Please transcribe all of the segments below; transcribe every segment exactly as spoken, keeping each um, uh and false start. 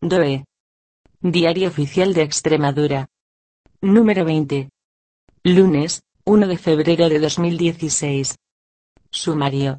D O E. Diario Oficial de Extremadura. Número veinte. Lunes, uno de febrero de dos mil dieciséis. Sumario.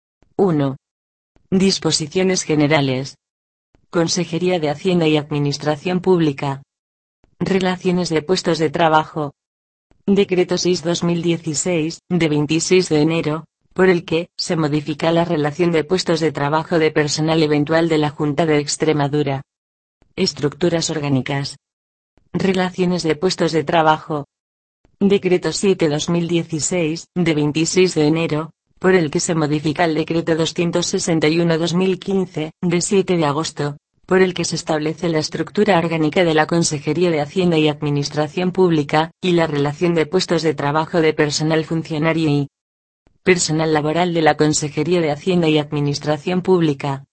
uno. Disposiciones generales. Consejería de Hacienda y Administración Pública. Relaciones de puestos de trabajo. Decreto seis barra dos mil dieciséis, de veintiséis de enero, por el que se modifica la relación de puestos de trabajo de personal eventual de la Junta de Extremadura. Estructuras orgánicas. Relaciones de puestos de trabajo. Decreto siete barra dos mil dieciséis, de veintiséis de enero, por el que se modifica el Decreto doscientos sesenta y uno barra dos mil quince, de siete de agosto, por el que se establece la estructura orgánica de la Consejería de Hacienda y Administración Pública, y la relación de puestos de trabajo de personal funcionario y personal laboral de la Consejería de Hacienda y Administración Pública.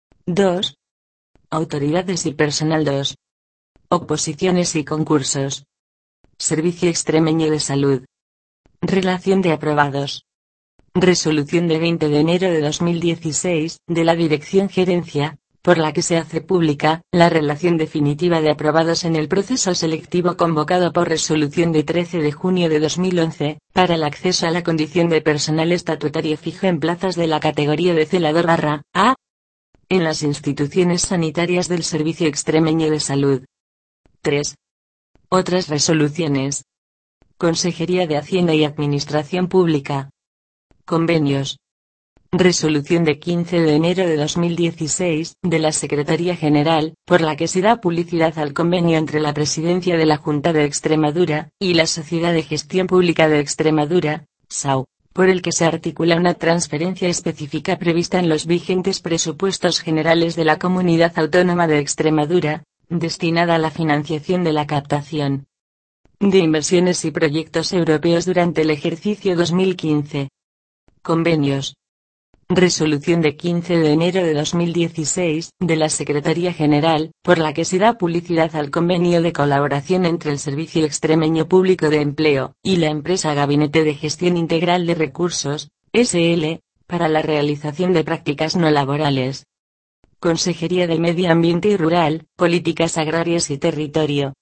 dos. Autoridades y personal. dos. Oposiciones y concursos. Servicio Extremeño de Salud. Relación de aprobados. Resolución de veinte de enero de dos mil dieciséis, de la Dirección Gerencia, por la que se hace pública la relación definitiva de aprobados en el proceso selectivo convocado por resolución de trece de junio de dos mil once, para el acceso a la condición de personal estatutario fijo en plazas de la categoría de celador barra A, en las instituciones sanitarias del Servicio Extremeño de Salud. tres. Otras resoluciones. Consejería de Hacienda y Administración Pública. Convenios. Resolución de quince de enero de dos mil dieciséis, de la Secretaría General, por la que se da publicidad al convenio entre la Presidencia de la Junta de Extremadura, y la Sociedad de Gestión Pública de Extremadura, S A U, por el que se articula una transferencia específica prevista en los vigentes presupuestos generales de la Comunidad Autónoma de Extremadura, destinada a la financiación de la captación de inversiones y proyectos europeos durante el ejercicio dos mil quince. Convenios. Resolución de quince de enero de dos mil dieciséis, de la Secretaría General, por la que se da publicidad al convenio de colaboración entre el Servicio Extremeño Público de Empleo, y la empresa Gabinete de Gestión Integral de Recursos, S L, para la realización de prácticas no laborales. Consejería de Medio Ambiente y Rural, Políticas Agrarias y Territorio.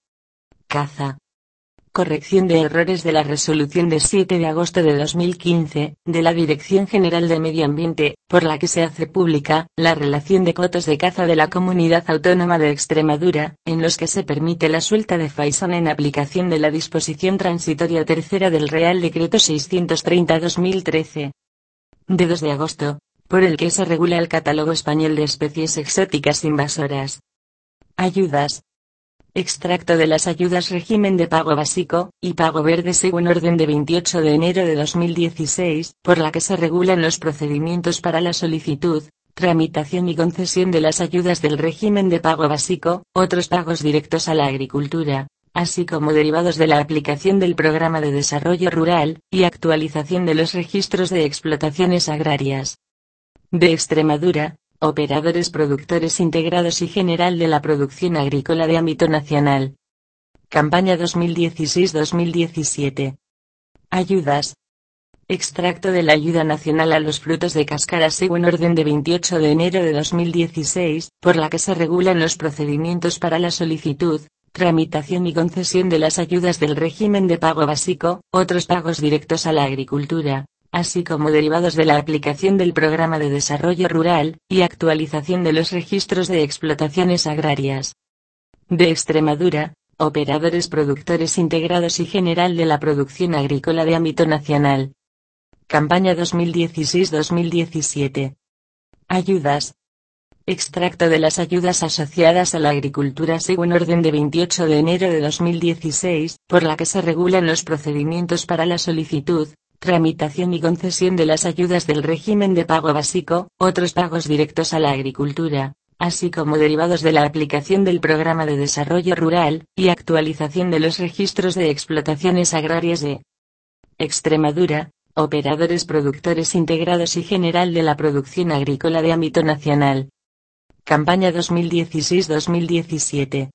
Caza. Corrección de errores de la resolución de siete de agosto de dos mil quince, de la Dirección General de Medio Ambiente, por la que se hace pública la relación de cotos de caza de la Comunidad Autónoma de Extremadura, en los que se permite la suelta de faisán en aplicación de la disposición transitoria tercera del Real Decreto seiscientos treinta barra dos mil trece. De dos de agosto, por el que se regula el Catálogo Español de Especies Exóticas Invasoras. Ayudas. Extracto de las ayudas régimen de pago básico y pago verde según orden de veintiocho de enero de dos mil dieciséis, por la que se regulan los procedimientos para la solicitud, tramitación y concesión de las ayudas del régimen de pago básico, otros pagos directos a la agricultura, así como derivados de la aplicación del Programa de Desarrollo Rural, y actualización de los registros de explotaciones agrarias de Extremadura, operadores productores integrados y general de la producción agrícola de ámbito nacional. Campaña dos mil dieciséis dos mil diecisiete. Ayudas. Extracto de la ayuda nacional a los frutos de cáscara según orden de veintiocho de enero de dos mil dieciséis, por la que se regulan los procedimientos para la solicitud, tramitación y concesión de las ayudas del régimen de pago básico, otros pagos directos a la agricultura, así como derivados de la aplicación del Programa de Desarrollo Rural, y actualización de los registros de explotaciones agrarias de Extremadura, operadores productores integrados y general de la producción agrícola de ámbito nacional. Campaña dos mil dieciséis dos mil diecisiete. Ayudas. Extracto de las ayudas asociadas a la agricultura según orden de veintiocho de enero de dos mil dieciséis, por la que se regulan los procedimientos para la solicitud, tramitación y concesión de las ayudas del régimen de pago básico, otros pagos directos a la agricultura, así como derivados de la aplicación del Programa de Desarrollo Rural, y actualización de los registros de explotaciones agrarias de Extremadura, operadores productores integrados y general de la producción agrícola de ámbito nacional. Campaña dos mil dieciséis dos mil diecisiete.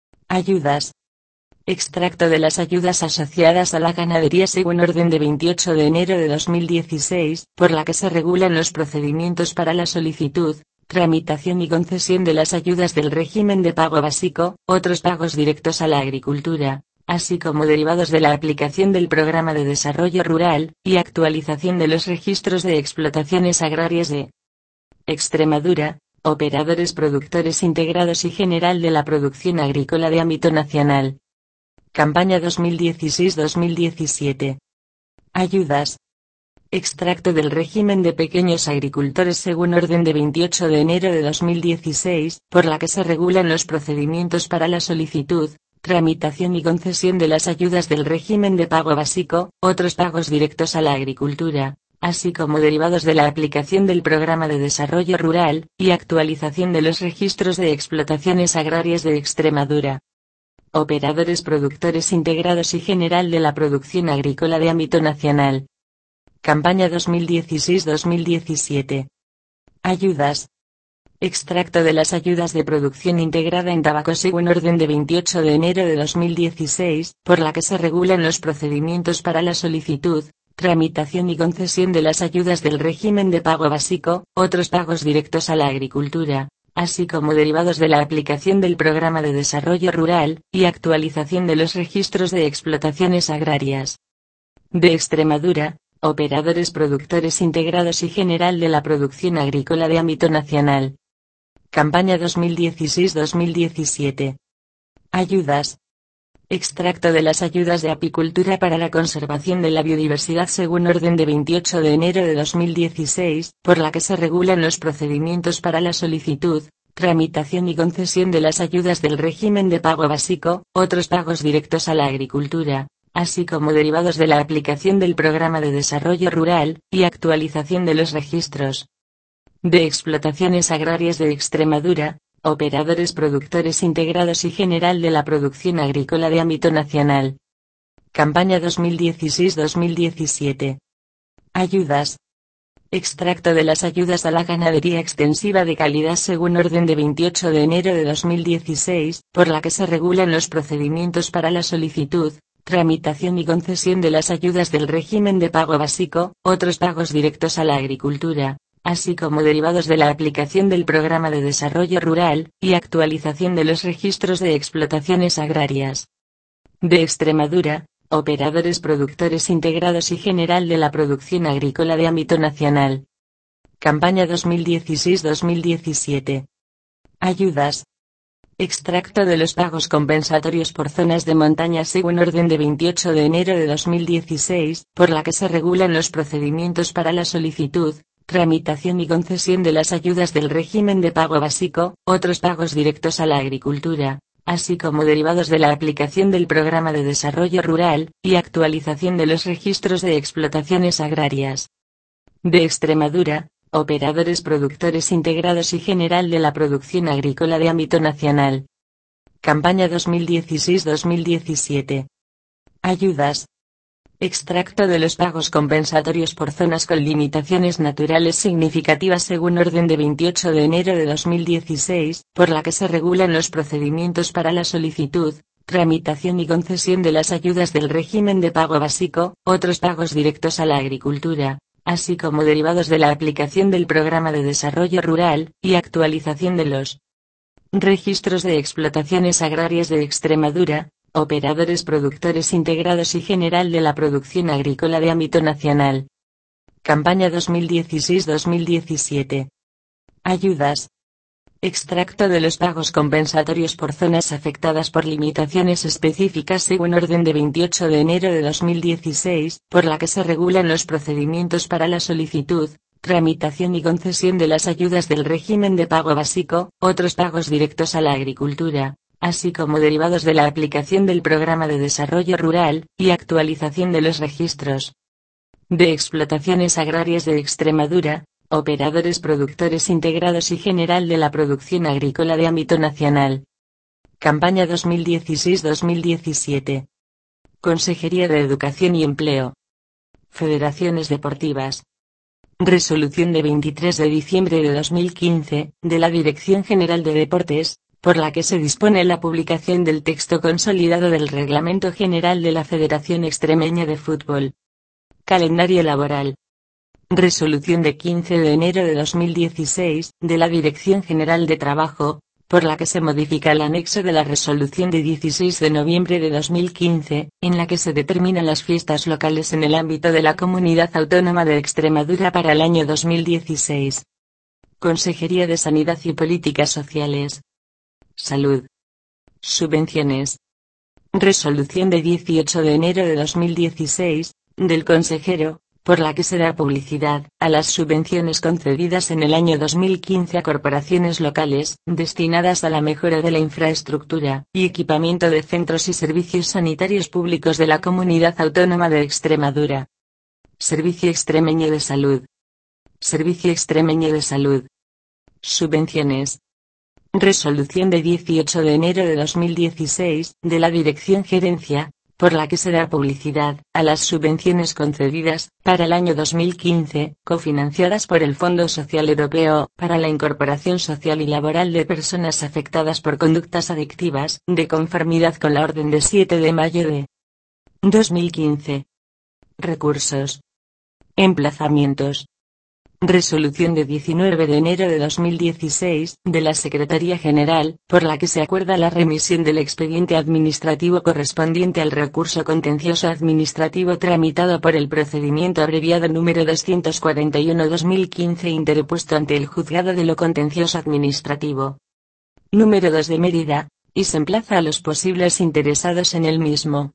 Ayudas. Extracto de las ayudas asociadas a la ganadería según orden de veintiocho de enero de dos mil dieciséis, por la que se regulan los procedimientos para la solicitud, tramitación y concesión de las ayudas del régimen de pago básico, otros pagos directos a la agricultura, así como derivados de la aplicación del Programa de Desarrollo Rural, y actualización de los registros de explotaciones agrarias de Extremadura, operadores productores integrados y general de la producción agrícola de ámbito nacional. Campaña dos mil dieciséis dos mil diecisiete. Ayudas. Extracto del régimen de pequeños agricultores según orden de veintiocho de enero de dos mil dieciséis, por la que se regulan los procedimientos para la solicitud, tramitación y concesión de las ayudas del régimen de pago básico, otros pagos directos a la agricultura, así como derivados de la aplicación del Programa de Desarrollo Rural, y actualización de los registros de explotaciones agrarias de Extremadura. Operadores productores integrados y general de la producción agrícola de ámbito nacional. Campaña dos mil dieciséis dos mil diecisiete. Ayudas. Extracto de las ayudas de producción integrada en tabaco según orden de veintiocho de enero de dos mil dieciséis, por la que se regulan los procedimientos para la solicitud, tramitación y concesión de las ayudas del régimen de pago básico, otros pagos directos a la agricultura, así como derivados de la aplicación del Programa de Desarrollo Rural, y actualización de los registros de explotaciones agrarias de Extremadura, operadores productores integrados y general de la producción agrícola de ámbito nacional. Campaña dos mil dieciséis dos mil diecisiete. Ayudas. Extracto de las ayudas de apicultura para la conservación de la biodiversidad según orden de veintiocho de enero de dos mil dieciséis, por la que se regulan los procedimientos para la solicitud, tramitación y concesión de las ayudas del régimen de pago básico, otros pagos directos a la agricultura, así como derivados de la aplicación del Programa de Desarrollo Rural, y actualización de los registros de explotaciones agrarias de Extremadura, operadores productores integrados y general de la producción agrícola de ámbito nacional. Campaña dos mil dieciséis dos mil diecisiete. Ayudas. Extracto de las ayudas a la ganadería extensiva de calidad según orden de veintiocho de enero de dos mil dieciséis, por la que se regulan los procedimientos para la solicitud, tramitación y concesión de las ayudas del régimen de pago básico, otros pagos directos a la agricultura, así como derivados de la aplicación del Programa de Desarrollo Rural, y actualización de los registros de explotaciones agrarias de Extremadura, operadores productores integrados y general de la producción agrícola de ámbito nacional. Campaña dos mil dieciséis dos mil diecisiete. Ayudas. Extracto de los pagos compensatorios por zonas de montaña según orden de veintiocho de enero de dos mil dieciséis, por la que se regulan los procedimientos para la solicitud, tramitación y concesión de las ayudas del régimen de pago básico, otros pagos directos a la agricultura, así como derivados de la aplicación del Programa de Desarrollo Rural, y actualización de los registros de explotaciones agrarias de Extremadura, operadores productores integrados y general de la producción agrícola de ámbito nacional. Campaña dos mil dieciséis dos mil diecisiete. Ayudas. Extracto de los pagos compensatorios por zonas con limitaciones naturales significativas según orden de veintiocho de enero de dos mil dieciséis, por la que se regulan los procedimientos para la solicitud, tramitación y concesión de las ayudas del régimen de pago básico, otros pagos directos a la agricultura, así como derivados de la aplicación del Programa de Desarrollo Rural, y actualización de los registros de explotaciones agrarias de Extremadura, operadores productores integrados y general de la producción agrícola de ámbito nacional. Campaña dos mil dieciséis dos mil diecisiete. Ayudas. Extracto de los pagos compensatorios por zonas afectadas por limitaciones específicas según orden de veintiocho de enero de dos mil dieciséis, por la que se regulan los procedimientos para la solicitud, tramitación y concesión de las ayudas del régimen de pago básico, otros pagos directos a la agricultura, así como derivados de la aplicación del Programa de Desarrollo Rural, y actualización de los registros de explotaciones agrarias de Extremadura, operadores productores integrados y general de la producción agrícola de ámbito nacional. Campaña dos mil dieciséis dos mil diecisiete. Consejería de Educación y Empleo. Federaciones deportivas. Resolución de veintitrés de diciembre de dos mil quince, de la Dirección General de Deportes, por la que se dispone la publicación del texto consolidado del Reglamento General de la Federación Extremeña de Fútbol. Calendario laboral. Resolución de quince de enero de dos mil dieciséis, de la Dirección General de Trabajo, por la que se modifica el anexo de la resolución de dieciséis de noviembre de dos mil quince, en la que se determinan las fiestas locales en el ámbito de la Comunidad Autónoma de Extremadura para el año dos mil dieciséis. Consejería de Sanidad y Políticas Sociales. Salud. Subvenciones. Resolución de dieciocho de enero de dos mil dieciséis, del consejero, por la que se da publicidad a las subvenciones concedidas en el año dos mil quince a corporaciones locales, destinadas a la mejora de la infraestructura y equipamiento de centros y servicios sanitarios públicos de la Comunidad Autónoma de Extremadura. Servicio Extremeño de Salud. Servicio Extremeño de Salud. Subvenciones. Resolución de dieciocho de enero de dos mil dieciséis, de la Dirección Gerencia, por la que se da publicidad a las subvenciones concedidas para el año dos mil quince, cofinanciadas por el Fondo Social Europeo para la Incorporación Social y Laboral de Personas Afectadas por Conductas Adictivas, de conformidad con la Orden de siete de mayo de dos mil quince. Recursos. Emplazamientos. Resolución de diecinueve de enero de dos mil dieciséis, de la Secretaría General, por la que se acuerda la remisión del expediente administrativo correspondiente al recurso contencioso administrativo tramitado por el procedimiento abreviado número doscientos cuarenta y uno barra dos mil quince interpuesto ante el Juzgado de lo Contencioso Administrativo número dos de Mérida, y se emplaza a los posibles interesados en el mismo.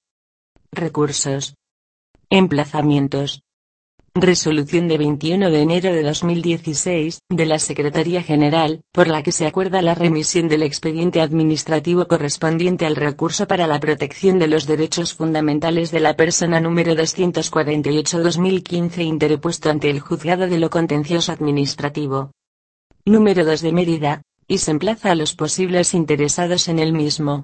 Recursos. Emplazamientos. Resolución de veintiuno de enero de dos mil dieciséis, de la Secretaría General, por la que se acuerda la remisión del expediente administrativo correspondiente al recurso para la protección de los derechos fundamentales de la persona número doscientos cuarenta y ocho barra dos mil quince interpuesto ante el Juzgado de lo Contencioso Administrativo número dos de Mérida, y se emplaza a los posibles interesados en el mismo.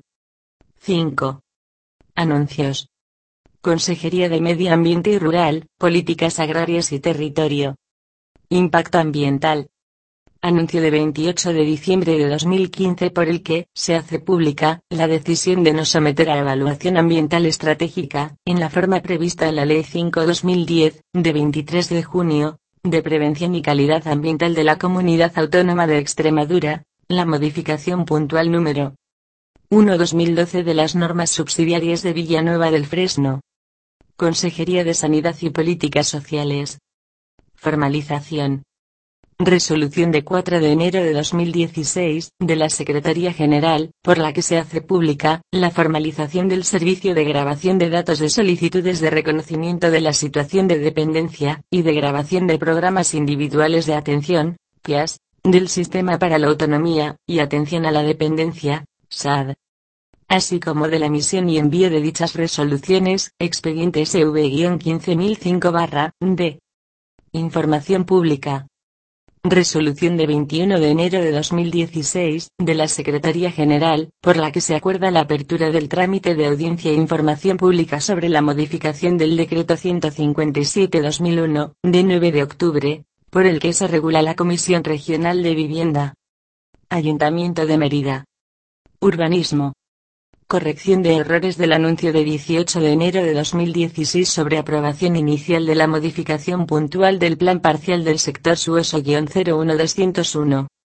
cinco. Anuncios. Consejería de Medio Ambiente y Rural, Políticas Agrarias y Territorio. Impacto Ambiental. Anuncio de veintiocho de diciembre de dos mil quince por el que se hace pública la decisión de no someter a evaluación ambiental estratégica, en la forma prevista en la Ley cinco barra dos mil diez, de veintitrés de junio, de Prevención y Calidad Ambiental de la Comunidad Autónoma de Extremadura, la modificación puntual número uno barra dos mil doce de las normas subsidiarias de Villanueva del Fresno. Consejería de Sanidad y Políticas Sociales. Formalización. Resolución de cuatro de enero de dos mil dieciséis, de la Secretaría General, por la que se hace pública la formalización del servicio de grabación de datos de solicitudes de reconocimiento de la situación de dependencia, y de grabación de programas individuales de atención, P I A S, del Sistema para la Autonomía y Atención a la Dependencia, S A D. Así como de la emisión y envío de dichas resoluciones, expediente S V quince mil cinco D. Información pública. Resolución de veintiuno de enero de dos mil dieciséis, de la Secretaría General, por la que se acuerda la apertura del trámite de audiencia e información pública sobre la modificación del Decreto ciento cincuenta y siete barra dos mil uno, de nueve de octubre, por el que se regula la Comisión Regional de Vivienda. Ayuntamiento de Mérida. Urbanismo. Corrección de errores del anuncio de dieciocho de enero de dos mil dieciséis sobre aprobación inicial de la modificación puntual del Plan Parcial del Sector Suoso-cero uno doscientos uno.